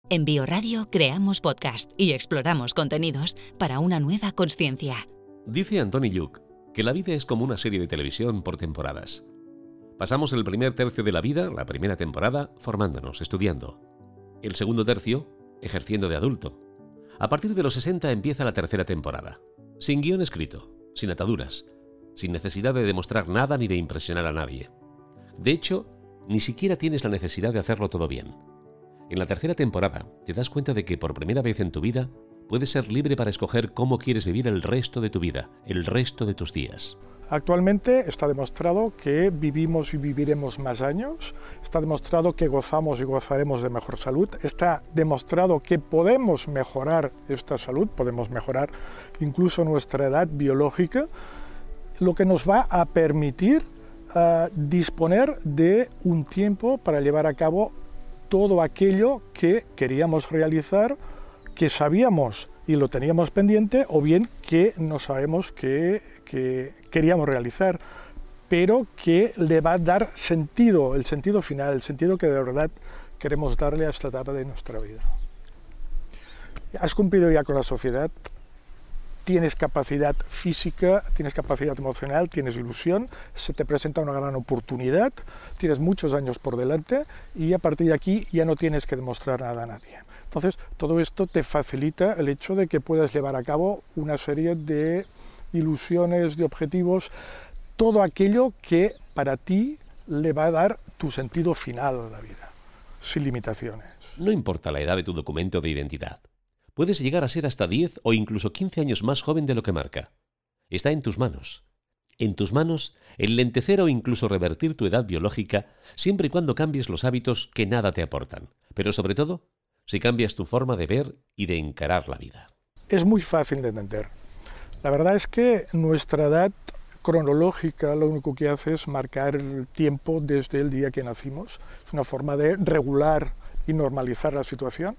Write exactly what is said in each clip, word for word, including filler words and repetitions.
En Bioradio creamos podcast y exploramos contenidos para una nueva consciencia. Dice Antoni Lluch que la vida es como una serie de televisión por temporadas. Pasamos el primer tercio de la vida, la primera temporada, formándonos, estudiando. El segundo tercio, ejerciendo de adulto. A partir de los sesenta empieza la tercera temporada. Sin guión escrito, sin ataduras, sin necesidad de demostrar nada ni de impresionar a nadie. De hecho, ni siquiera tienes la necesidad de hacerlo todo bien. En la tercera temporada te das cuenta de que por primera vez en tu vida puedes ser libre para escoger cómo quieres vivir el resto de tu vida, el resto de tus días. Actualmente está demostrado que vivimos y viviremos más años, está demostrado que gozamos y gozaremos de mejor salud, está demostrado que podemos mejorar esta salud, podemos mejorar incluso nuestra edad biológica, lo que nos va a permitir uh, disponer de un tiempo para llevar a cabo todo aquello que queríamos realizar, que sabíamos y lo teníamos pendiente, o bien que no sabemos que, que queríamos realizar, pero que le va a dar sentido, el sentido final, el sentido que de verdad queremos darle a esta etapa de nuestra vida. Has cumplido ya con la sociedad, tienes capacidad física, tienes capacidad emocional, tienes ilusión, se te presenta una gran oportunidad, tienes muchos años por delante y a partir de aquí ya no tienes que demostrar nada a nadie. Entonces, todo esto te facilita el hecho de que puedas llevar a cabo una serie de ilusiones, de objetivos, todo aquello que para ti le va a dar tu sentido final a la vida, sin limitaciones. No importa la edad de tu documento de identidad. Puedes llegar a ser hasta diez o incluso quince años más joven de lo que marca. Está en tus manos. En tus manos, enlentecer o incluso revertir tu edad biológica siempre y cuando cambies los hábitos que nada te aportan. Pero sobre todo, si cambias tu forma de ver y de encarar la vida. Es muy fácil de entender. La verdad es que nuestra edad cronológica lo único que hace es marcar el tiempo desde el día que nacimos. Es una forma de regular y normalizar la situación,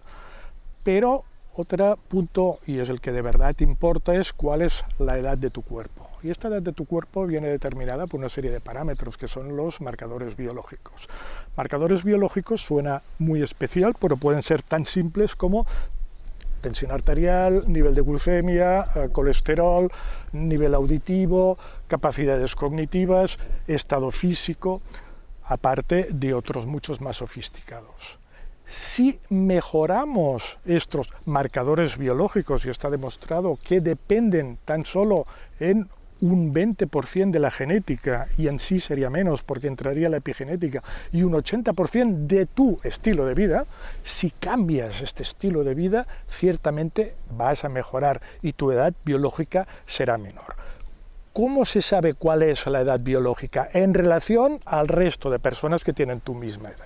pero otro punto, y es el que de verdad te importa, es cuál es la edad de tu cuerpo. Y esta edad de tu cuerpo viene determinada por una serie de parámetros que son los marcadores biológicos. Marcadores biológicos suena muy especial, pero pueden ser tan simples como tensión arterial, nivel de glucemia, colesterol, nivel auditivo, capacidades cognitivas, estado físico, aparte de otros muchos más sofisticados. Si mejoramos estos marcadores biológicos, y está demostrado que dependen tan solo en un veinte por ciento de la genética, y en sí sería menos porque entraría la epigenética, y un ochenta por ciento de tu estilo de vida, si cambias este estilo de vida, ciertamente vas a mejorar y tu edad biológica será menor. ¿Cómo se sabe cuál es la edad biológica en relación al resto de personas que tienen tu misma edad?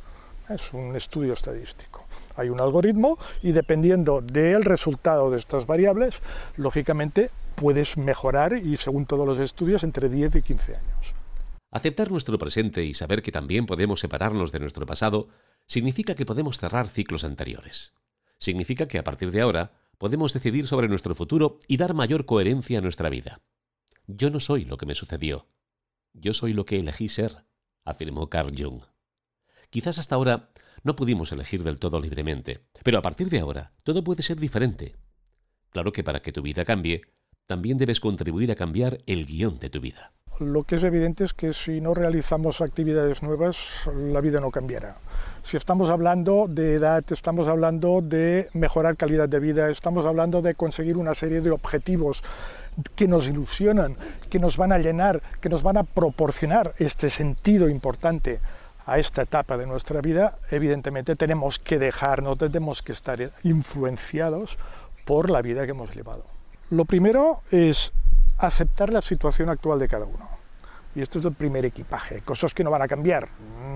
Es un estudio estadístico. Hay un algoritmo y dependiendo del resultado de estas variables, lógicamente puedes mejorar y según todos los estudios entre diez y quince años. Aceptar nuestro presente y saber que también podemos separarnos de nuestro pasado significa que podemos cerrar ciclos anteriores. Significa que a partir de ahora podemos decidir sobre nuestro futuro y dar mayor coherencia a nuestra vida. Yo no soy lo que me sucedió. Yo soy lo que elegí ser, afirmó Carl Jung. Quizás hasta ahora no pudimos elegir del todo libremente, pero a partir de ahora todo puede ser diferente. Claro que para que tu vida cambie, también debes contribuir a cambiar el guión de tu vida. Lo que es evidente es que si no realizamos actividades nuevas, la vida no cambiará. Si estamos hablando de edad, estamos hablando de mejorar calidad de vida, estamos hablando de conseguir una serie de objetivos que nos ilusionan, que nos van a llenar, que nos van a proporcionar este sentido importante a esta etapa de nuestra vida, evidentemente tenemos que dejarnos, tenemos que estar influenciados por la vida que hemos llevado. Lo primero es aceptar la situación actual de cada uno. Y esto es el primer equipaje, cosas que no van a cambiar.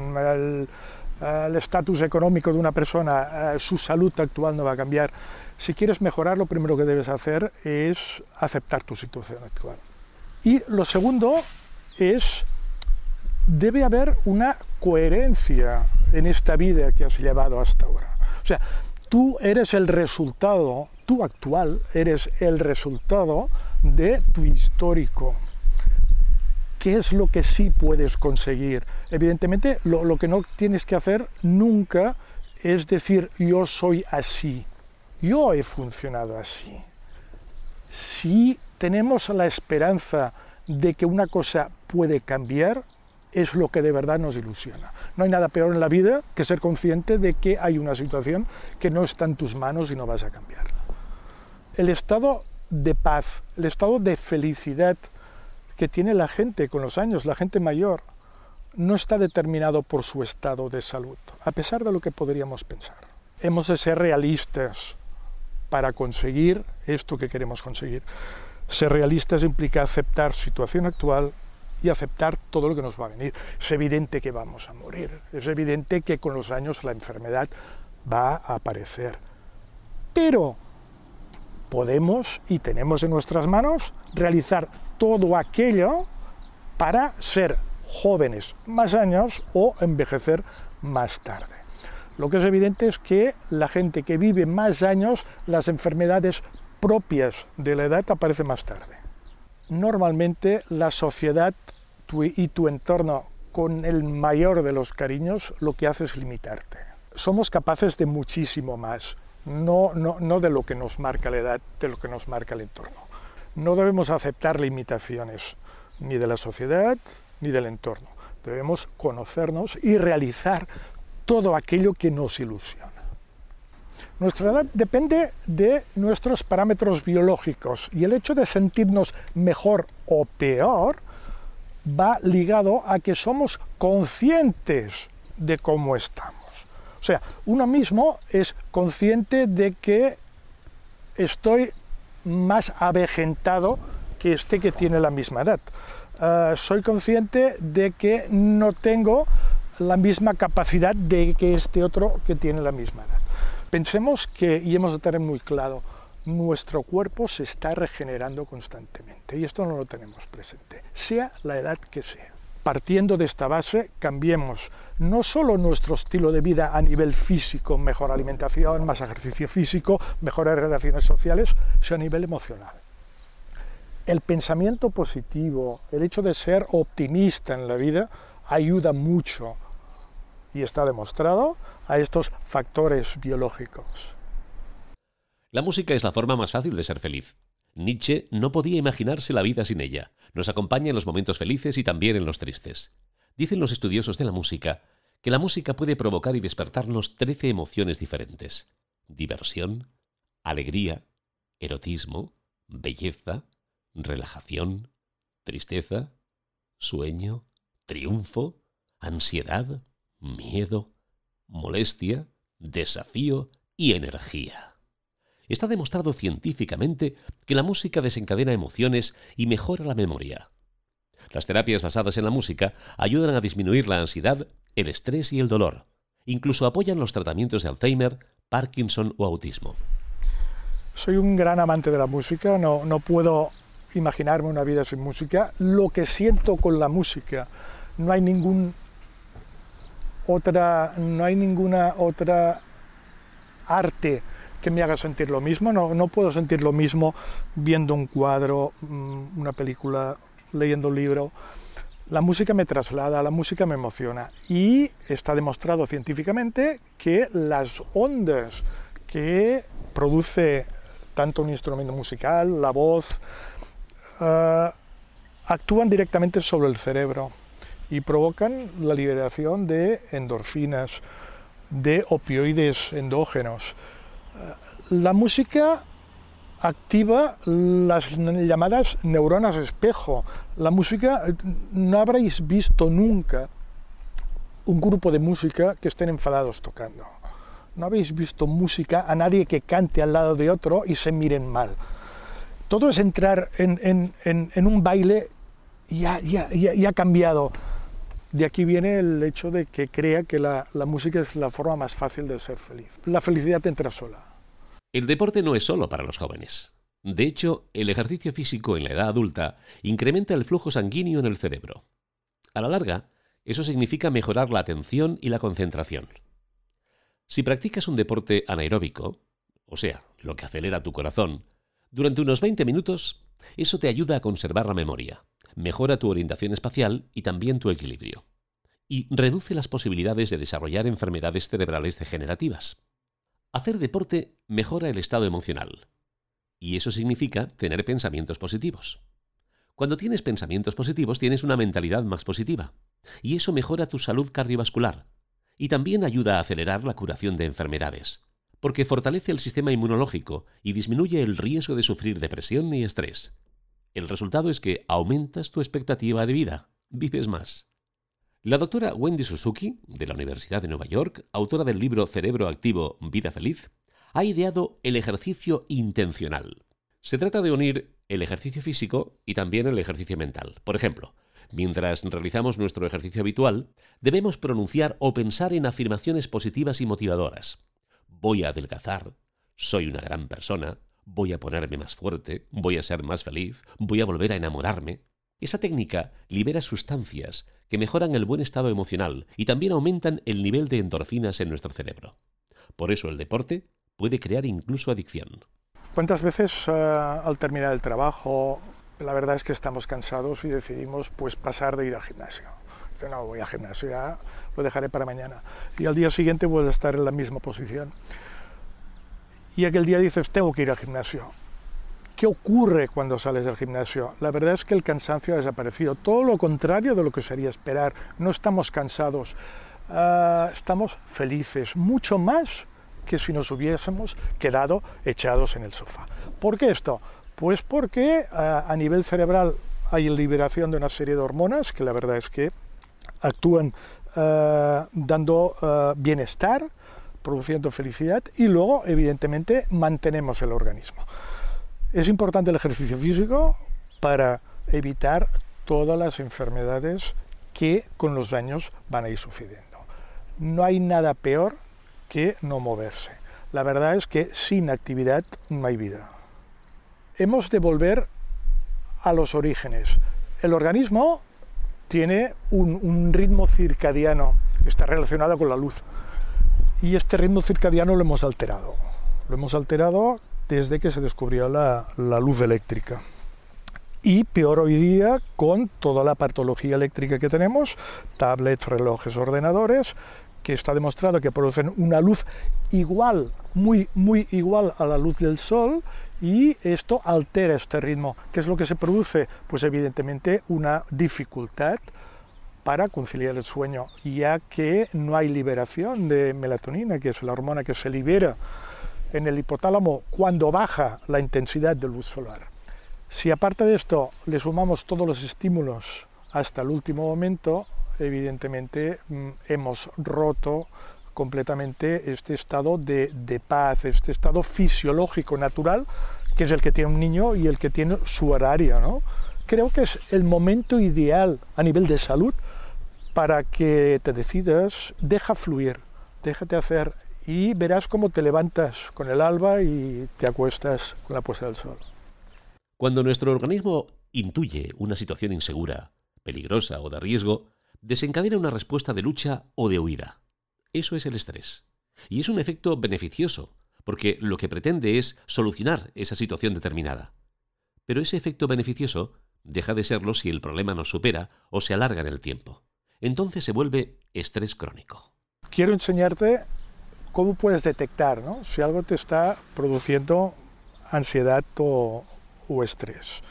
El estatus económico de una persona, su salud actual no va a cambiar. Si quieres mejorar, lo primero que debes hacer es aceptar tu situación actual. Y lo segundo es, debe haber una coherencia en esta vida que has llevado hasta ahora. O sea, tú eres el resultado, tú actual eres el resultado de tu histórico. ¿Qué es lo que sí puedes conseguir? Evidentemente, lo, lo que no tienes que hacer nunca es decir, yo soy así, yo he funcionado así. Si tenemos la esperanza de que una cosa puede cambiar, es lo que de verdad nos ilusiona. No hay nada peor en la vida que ser consciente de que hay una situación que no está en tus manos y no vas a cambiarla. El estado de paz, el estado de felicidad que tiene la gente con los años, la gente mayor, no está determinado por su estado de salud, a pesar de lo que podríamos pensar. Hemos de ser realistas para conseguir esto que queremos conseguir. Ser realistas implica aceptar situación actual y aceptar todo lo que nos va a venir. Es evidente que vamos a morir, es evidente que con los años la enfermedad va a aparecer. Pero podemos y tenemos en nuestras manos realizar todo aquello para ser jóvenes más años o envejecer más tarde. Lo que es evidente es que la gente que vive más años, las enfermedades propias de la edad aparecen más tarde. Normalmente la sociedad tu, y tu entorno, con el mayor de los cariños, lo que hace es limitarte. Somos capaces de muchísimo más, no, no, no de lo que nos marca la edad, de lo que nos marca el entorno. No debemos aceptar limitaciones ni de la sociedad ni del entorno. Debemos conocernos y realizar todo aquello que nos ilusiona. Nuestra edad depende de nuestros parámetros biológicos y el hecho de sentirnos mejor o peor va ligado a que somos conscientes de cómo estamos. O sea, uno mismo es consciente de que estoy más avejentado que este que tiene la misma edad. Uh, soy consciente de que no tengo la misma capacidad de que este otro que tiene la misma edad. Pensemos que, y hemos de tener muy claro, nuestro cuerpo se está regenerando constantemente y esto no lo tenemos presente, sea la edad que sea. Partiendo de esta base, cambiemos no solo nuestro estilo de vida a nivel físico, mejor alimentación, más ejercicio físico, mejores relaciones sociales, sino a nivel emocional. El pensamiento positivo, el hecho de ser optimista en la vida, ayuda mucho, y está demostrado, a estos factores biológicos. La música es la forma más fácil de ser feliz. Nietzsche no podía imaginarse la vida sin ella. Nos acompaña en los momentos felices y también en los tristes. Dicen los estudiosos de la música que la música puede provocar y despertarnos trece emociones diferentes: diversión, alegría, erotismo, belleza, relajación, tristeza, sueño, triunfo, ansiedad, miedo, molestia, desafío y energía. Está demostrado científicamente que la música desencadena emociones y mejora la memoria. Las terapias basadas en la música ayudan a disminuir la ansiedad, el estrés y el dolor. Incluso apoyan los tratamientos de Alzheimer, Parkinson o autismo. Soy un gran amante de la música, no, no puedo imaginarme una vida sin música. Lo que siento con la música, no hay ningún otra, no hay ninguna otra arte que me haga sentir lo mismo. No, no puedo sentir lo mismo viendo un cuadro, una película, leyendo un libro. La música me traslada, la música me emociona y está demostrado científicamente que las ondas que produce tanto un instrumento musical, la voz, uh, actúan directamente sobre el cerebro y provocan la liberación de endorfinas, de opioides endógenos. La música activa las llamadas neuronas espejo. La música, no habréis visto nunca un grupo de música que estén enfadados tocando. No habéis visto música a nadie que cante al lado de otro y se miren mal. Todo es entrar en, en, en, en un baile y ha, ya, ya, ya ha cambiado. De aquí viene el hecho de que crea que la, la música es la forma más fácil de ser feliz. La felicidad entra sola. El deporte no es solo para los jóvenes. De hecho, el ejercicio físico en la edad adulta incrementa el flujo sanguíneo en el cerebro. A la larga, eso significa mejorar la atención y la concentración. Si practicas un deporte anaeróbico, o sea, lo que acelera tu corazón, durante unos veinte minutos, eso te ayuda a conservar la memoria, mejora tu orientación espacial y también tu equilibrio. y reduce las posibilidades de desarrollar enfermedades cerebrales degenerativas. Hacer deporte mejora el estado emocional, y eso significa tener pensamientos positivos. Cuando tienes pensamientos positivos tienes una mentalidad más positiva, y eso mejora tu salud cardiovascular, y también ayuda a acelerar la curación de enfermedades, porque fortalece el sistema inmunológico y disminuye el riesgo de sufrir depresión y estrés. El resultado es que aumentas tu expectativa de vida, vives más. La doctora Wendy Suzuki, de la Universidad de Nueva York, autora del libro Cerebro Activo, Vida Feliz, ha ideado el ejercicio intencional. Se trata de unir el ejercicio físico y también el ejercicio mental. Por ejemplo, mientras realizamos nuestro ejercicio habitual, debemos pronunciar o pensar en afirmaciones positivas y motivadoras. Voy a adelgazar, soy una gran persona, voy a ponerme más fuerte, voy a ser más feliz, voy a volver a enamorarme. Esa técnica libera sustancias que mejoran el buen estado emocional y también aumentan el nivel de endorfinas en nuestro cerebro. Por eso el deporte puede crear incluso adicción. ¿Cuántas veces uh, al terminar el trabajo, la verdad es que estamos cansados y decidimos pues pasar de ir al gimnasio? Dice, no, voy al gimnasio, ya lo dejaré para mañana. Y al día siguiente vuelves a estar en la misma posición. Y aquel día dices, tengo que ir al gimnasio. ¿Qué ocurre cuando sales del gimnasio? La verdad es que el cansancio ha desaparecido. Todo lo contrario de lo que sería esperar. No estamos cansados, uh, estamos felices, mucho más que si nos hubiésemos quedado echados en el sofá. ¿Por qué esto? Pues porque uh, a nivel cerebral hay liberación de una serie de hormonas que la verdad es que actúan uh, dando uh, bienestar, produciendo felicidad y luego, evidentemente, mantenemos el organismo. Es importante el ejercicio físico para evitar todas las enfermedades que con los años van a ir sucediendo. No hay nada peor que no moverse. La verdad es que sin actividad no hay vida. Hemos de volver a los orígenes. El organismo tiene un, un ritmo circadiano que está relacionado con la luz. Y este ritmo circadiano lo hemos alterado. Lo hemos alterado desde que se descubrió la, la luz eléctrica. Y peor hoy día con toda la patología eléctrica que tenemos, tablets, relojes, ordenadores, que está demostrado que producen una luz igual, muy, muy igual a la luz del sol, y esto altera este ritmo. ¿Qué es lo que se produce? Pues evidentemente una dificultad para conciliar el sueño, ya que no hay liberación de melatonina, que es la hormona que se libera en el hipotálamo cuando baja la intensidad de luz solar. Si aparte de esto le sumamos todos los estímulos hasta el último momento, evidentemente mmm, hemos roto completamente este estado de, de paz, este estado fisiológico natural, que es el que tiene un niño y el que tiene su horario, ¿no? Creo que es el momento ideal a nivel de salud para que te decidas, deja fluir, déjate hacer, y verás cómo te levantas con el alba y te acuestas con la puesta del sol. Cuando nuestro organismo intuye una situación insegura, peligrosa o de riesgo, desencadena una respuesta de lucha o de huida. Eso es el estrés. Y es un efecto beneficioso, porque lo que pretende es solucionar esa situación determinada. Pero ese efecto beneficioso deja de serlo si el problema nos supera o se alarga en el tiempo. Entonces se vuelve estrés crónico. Quiero enseñarte cómo puedes detectar, ¿no?, si algo te está produciendo ansiedad o, o estrés.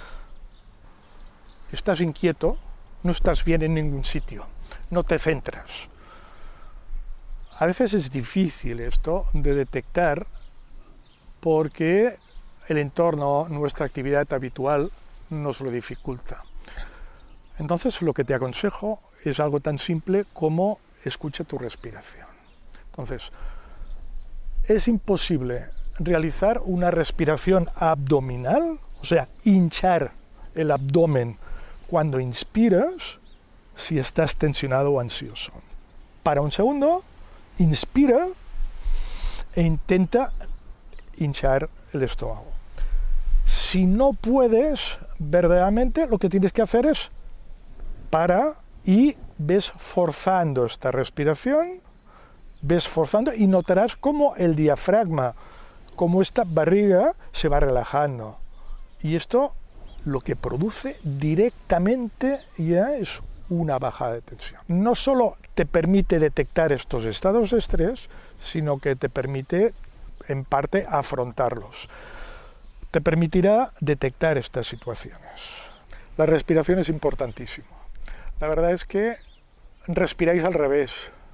Estás inquieto, no estás bien en ningún sitio, no te centras. A veces es difícil esto de detectar porque el entorno, nuestra actividad habitual nos lo dificulta. Entonces lo que te aconsejo es algo tan simple como escucha tu respiración. Entonces, es imposible realizar una respiración abdominal, o sea, hinchar el abdomen cuando inspiras, si estás tensionado o ansioso. Para un segundo, inspira e intenta hinchar el estómago. Si no puedes, verdaderamente lo que tienes que hacer es para y ves forzando esta respiración, ves forzando y notarás cómo el diafragma, cómo esta barriga se va relajando. Y esto lo que produce directamente ya es una bajada de tensión. No solo te permite detectar estos estados de estrés, sino que te permite, en parte, afrontarlos. Te permitirá detectar estas situaciones. La respiración es importantísima. La verdad es que respiráis al revés.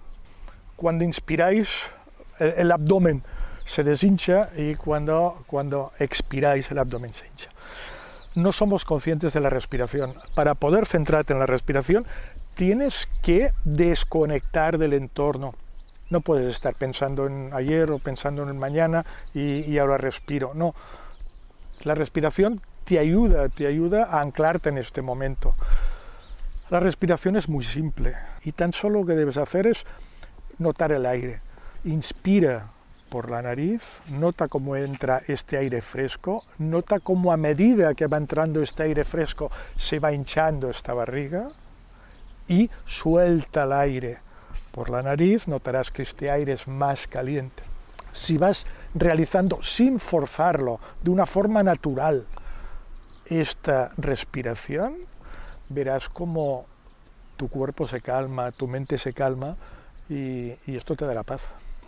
Cuando inspiráis, el, el abdomen se deshincha y cuando, cuando expiráis, el abdomen se hincha. No somos conscientes de la respiración. Para poder centrarte en la respiración, tienes que desconectar del entorno. No puedes estar pensando en ayer o pensando en mañana y, y ahora respiro. No, la respiración te ayuda, te ayuda a anclarte en este momento. La respiración es muy simple y tan solo lo que debes hacer es notar el aire. Inspira por la nariz, nota cómo entra este aire fresco, nota cómo a medida que va entrando este aire fresco se va hinchando esta barriga y suelta el aire por la nariz, notarás que este aire es más caliente. Si vas realizando sin forzarlo, de una forma natural, esta respiración, verás cómo tu cuerpo se calma, tu mente se calma y, y esto te dará paz.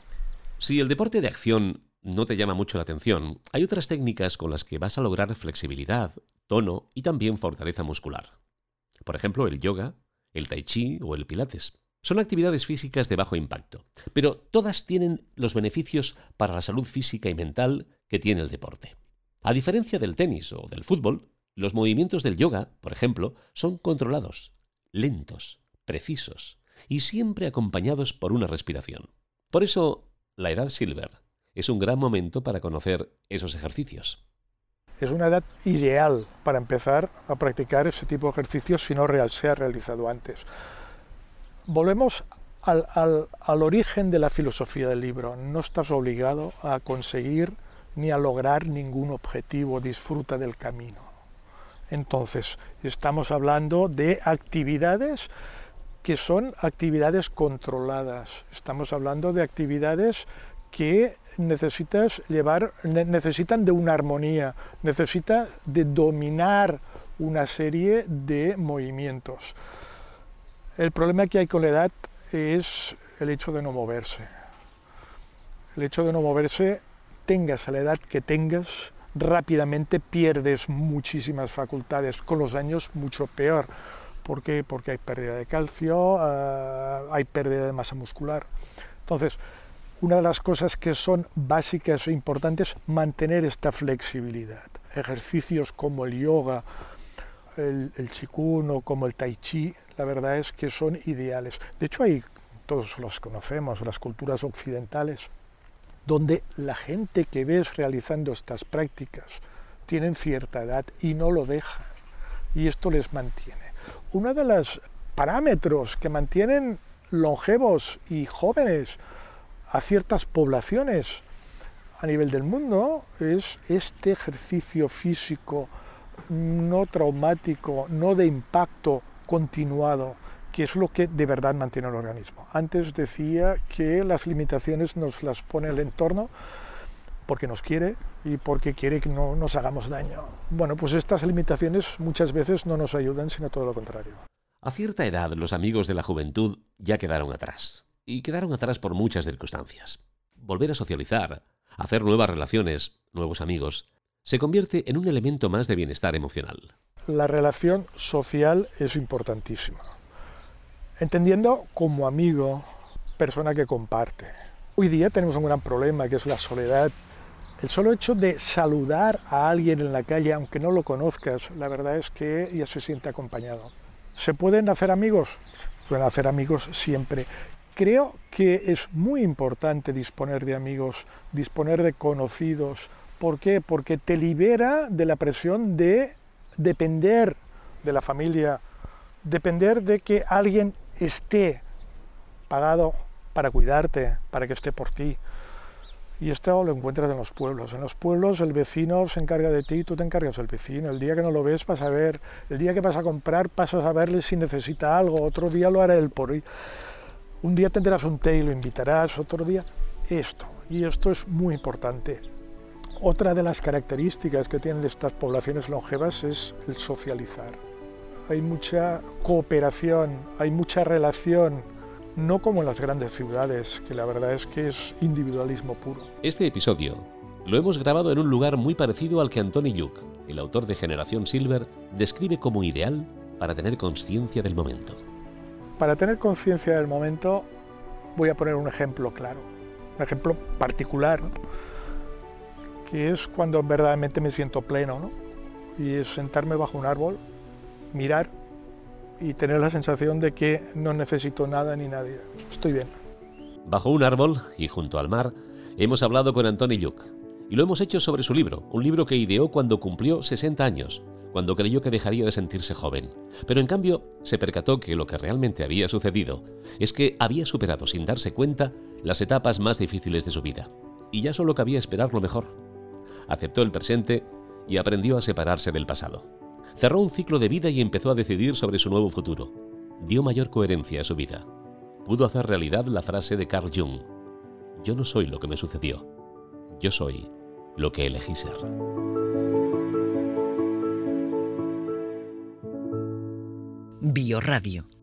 Si el deporte de acción no te llama mucho la atención, hay otras técnicas con las que vas a lograr flexibilidad, tono y también fortaleza muscular. Por ejemplo, el yoga, el tai chi o el pilates. Son actividades físicas de bajo impacto, pero todas tienen los beneficios para la salud física y mental que tiene el deporte. A diferencia del tenis o del fútbol, los movimientos del yoga, por ejemplo, son controlados, lentos, precisos y siempre acompañados por una respiración. Por eso, la edad Silver es un gran momento para conocer esos ejercicios. Es una edad ideal para empezar a practicar ese tipo de ejercicios si no se ha realizado antes. Volvemos al, al, al origen de la filosofía del libro. No estás obligado a conseguir ni a lograr ningún objetivo, disfruta del camino. Entonces, estamos hablando de actividades que son actividades controladas. Estamos hablando de actividades que necesitas llevar, necesitan de una armonía, necesitan de dominar una serie de movimientos. El problema que hay con la edad es el hecho de no moverse. El hecho de no moverse, tengas a la edad que tengas, rápidamente pierdes muchísimas facultades, con los años mucho peor. ¿Por qué? Porque hay pérdida de calcio, uh, hay pérdida de masa muscular. Entonces, una de las cosas que son básicas e importantes es mantener esta flexibilidad. Ejercicios como el yoga, el, el qigong o como el tai chi, la verdad es que son ideales. De hecho, hay, todos los conocemos, las culturas occidentales, donde la gente que ves realizando estas prácticas tienen cierta edad y no lo dejan, y esto les mantiene. Uno de los parámetros que mantienen longevos y jóvenes a ciertas poblaciones a nivel del mundo es este ejercicio físico no traumático, no de impacto continuado, que es lo que de verdad mantiene el organismo. Antes decía que las limitaciones nos las pone el entorno porque nos quiere y porque quiere que no nos hagamos daño. Bueno, pues estas limitaciones muchas veces no nos ayudan, sino todo lo contrario. A cierta edad, los amigos de la juventud ya quedaron atrás. Y quedaron atrás por muchas circunstancias. Volver a socializar, hacer nuevas relaciones, nuevos amigos, se convierte en un elemento más de bienestar emocional. La relación social es importantísima. Entendiendo como amigo, persona que comparte. Hoy día tenemos un gran problema, que es la soledad. El solo hecho de saludar a alguien en la calle, aunque no lo conozcas, la verdad es que ya se siente acompañado. ¿Se pueden hacer amigos? Se pueden hacer amigos siempre. Creo que es muy importante disponer de amigos, disponer de conocidos. ¿Por qué? Porque te libera de la presión de depender de la familia, depender de que alguien esté pagado para cuidarte, para que esté por ti. Y esto lo encuentras en los pueblos. En los pueblos el vecino se encarga de ti y tú te encargas del vecino. El día que no lo ves vas a ver, el día que vas a comprar pasas a verle si necesita algo, otro día lo hará él por ahí. Un día tendrás un té y lo invitarás, otro día esto. Y esto es muy importante. Otra de las características que tienen estas poblaciones longevas es el socializar. hay mucha cooperación, hay mucha relación, no como en las grandes ciudades, que la verdad es que es individualismo puro. Este episodio lo hemos grabado en un lugar muy parecido al que Antoni Lluch, el autor de Generación Silver, describe como ideal para tener conciencia del momento. Para tener conciencia del momento voy a poner un ejemplo claro, un ejemplo particular, ¿no? Que es cuando verdaderamente me siento pleno, ¿no? Y es sentarme bajo un árbol, mirar y tener la sensación de que no necesito nada ni nadie, estoy bien. Bajo un árbol y junto al mar hemos hablado con Antoni Lluch y lo hemos hecho sobre su libro, un libro que ideó cuando cumplió sesenta años, cuando creyó que dejaría de sentirse joven. Pero en cambio se percató que lo que realmente había sucedido es que había superado sin darse cuenta las etapas más difíciles de su vida y ya solo cabía esperar lo mejor. Aceptó el presente y aprendió a separarse del pasado. Cerró un ciclo de vida y empezó a decidir sobre su nuevo futuro. Dio mayor coherencia a su vida. Pudo hacer realidad la frase de Carl Jung: yo no soy lo que me sucedió, yo soy lo que elegí ser. Biorradio.